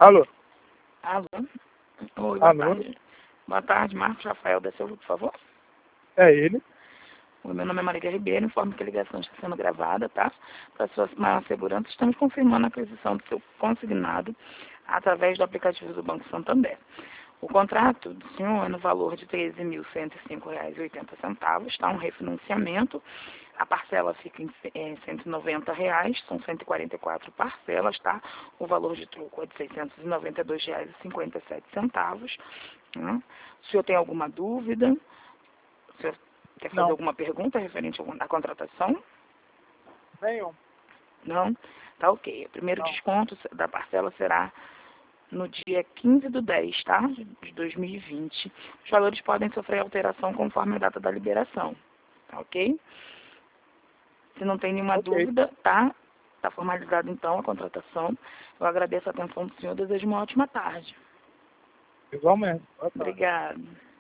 Alô? Alô? Oi, boa Alô? tarde. Boa tarde, Marcos Rafael da Silva, por favor. É ele? O meu nome é Marília Ribeiro, informo que a ligação está sendo gravada, tá? Para sua maior segurança, estamos confirmando a aquisição do seu consignado através do aplicativo do Banco Santander. O contrato do senhor é no valor de R$ 13.105,80, tá? Um refinanciamento. A parcela fica em R$ 190, são 144 parcelas, tá? O valor de troco é de R$ 692,57. Né? O senhor tem alguma dúvida? O senhor quer fazer Não. alguma pergunta referente à contratação? Nenhum. Não? Tá ok. O primeiro Não. desconto da parcela será no dia 15/10, tá? De 2020. Os valores podem sofrer alteração conforme a data da liberação. Tá ok? Se não tem nenhuma Ok. dúvida, tá? Tá formalizada então a contratação. Eu agradeço a atenção do senhor e desejo uma ótima tarde. Igualmente. Boa tarde. Obrigada.